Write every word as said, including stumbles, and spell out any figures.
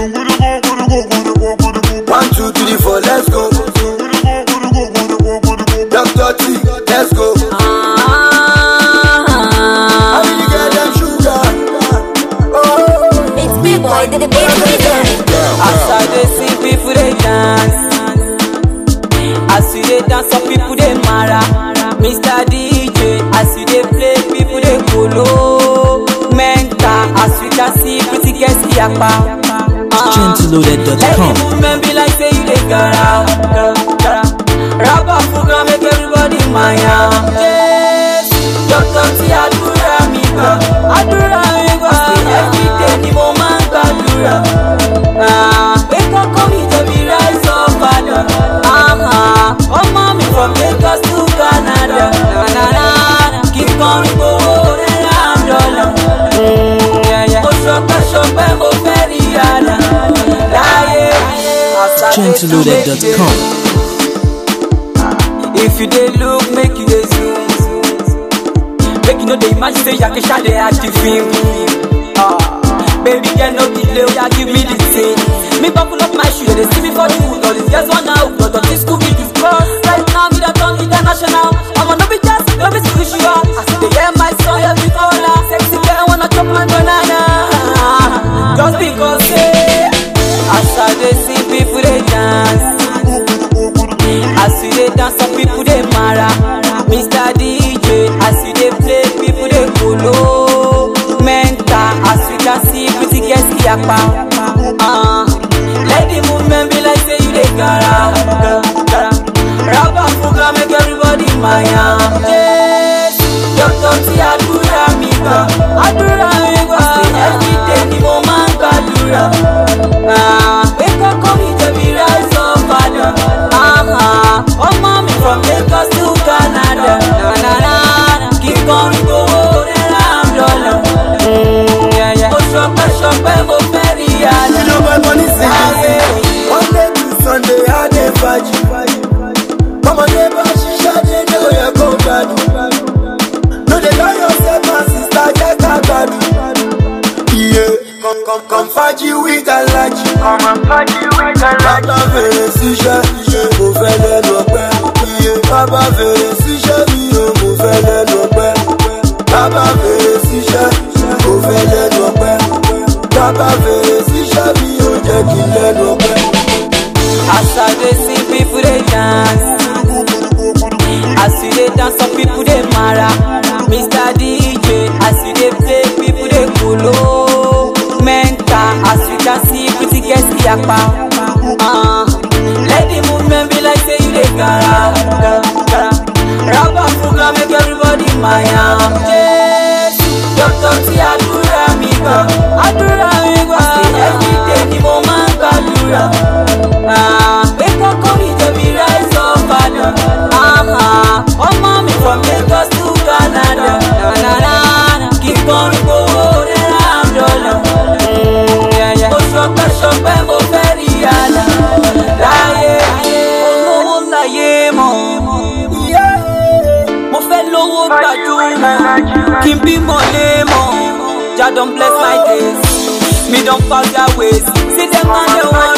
One, two, three, four, let's go. Doctor T, let's go. How do you get them sugar? Oh, it's big boy, the big boy. As I see people they dance, as you they dance, some people they mara. Mister D J, as you they play, people they follow. Mental, as you can see, pretty girls here pa. Gentleloaded dot com. Every movement be like say you they gara, gara. Rap up program make everybody maya. Yes, Doctor T adura mi ba, adura mi ba. Every day ni mo man gbadura. Ah, wake up come me to be rise up father. Ah, oh mommy from Lagos to Canada. Na na na, keep coming go around dollar. Yeah yeah, oh shoka shoka mo feriana. Gentleloaded dot com. If you dey look, make you dey zoom. Make you know they imagine say you can share the active film. Ah, baby girl no delay, yeah give me the thing. Me buckle up my shoe, they see me for the hood. All these girls wanna hook, but this could be the cross. Right now me that on international. I'ma no be just, no be spiritual. I see they hear my song every corner. Sexy girl wanna chop my banana. Just because say, as I dey see people they dance. As you they dance, some people they mara. Mister D J, as you they play, people they follow. Mental, as you can see, pretty girls here pa. Ah, let the movement be like say you they gara, gara. Rap up program make everybody maya. Yes, Doctor T adura mi ba, adura mi ba. Every day ni mo man gbadura. Ah, wake up come me to be rise up father. Ah, oh mommy from Lagos to Canada. Na na na, keep coming go around dollar. Yeah yeah, oh shope shope mo feriana. You know my money sing. Monday to Sunday I dey faji. Come on neighbor, shisha dey know you go bad. No dey lie yourself, my sister get a bad. Yeah, come come come faji with a large. Come and faji with a large. Baba fere sisha, mo fẹ́ lẹ́nu ọpẹ́. Baba fere sisha mi o, mo fẹ́ lẹ́nu ọpẹ́. Baba fere sisha, mo fẹ́ lẹ́nu ọpẹ́. Baba fere sisha mi o, jẹ́ kí n lẹ́nu ọpẹ́. As I dey see people they dance, as you they dance, some people they mara. Mister D J, as you they play, people they follow. Mental, as you can see, pretty girls here pa. Ah, let the movement be like say you they gara, gara. Rap up program make everybody maya. Yes, Doctor T adura mi ba, adura mi ba. Every day ni mo man gbadura. Ah, wake up come me to be rise up father. Ah, oh mommy from Lagos to Canada. Na na na, keep coming go around dollar. Yeah yeah, oh shope shope mo feriana. Láyé, olówó láyé mọ̀. Mo fẹ́ lówó gbajúmọ̀, kí n bímọ lémọ̀. Jah don bless my days, me don pass their ways. See them and they want